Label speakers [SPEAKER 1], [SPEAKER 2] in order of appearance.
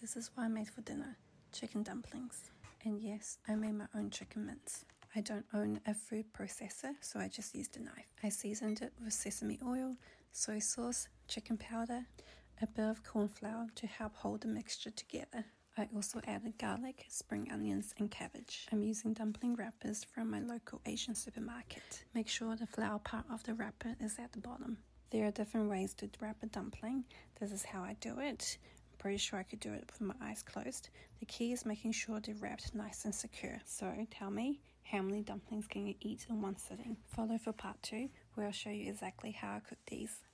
[SPEAKER 1] This is what I made for dinner, chicken dumplings. And yes, I made my own chicken mince. I don't own a food processor, so I just used a knife. I seasoned it with sesame oil, soy sauce, chicken powder, a bit of corn flour to help hold the mixture together. I also added garlic, spring onions, and cabbage. I'm using dumpling wrappers from my local Asian supermarket. Make sure the flour part of the wrapper is at the bottom. There are different ways to wrap a dumpling. This is how I do it. I'm pretty sure I could do it with my eyes closed. The key is making sure they're wrapped nice and secure. So tell me, how many dumplings can you eat in one sitting? Follow for part 2, where I'll show you exactly how I cook these.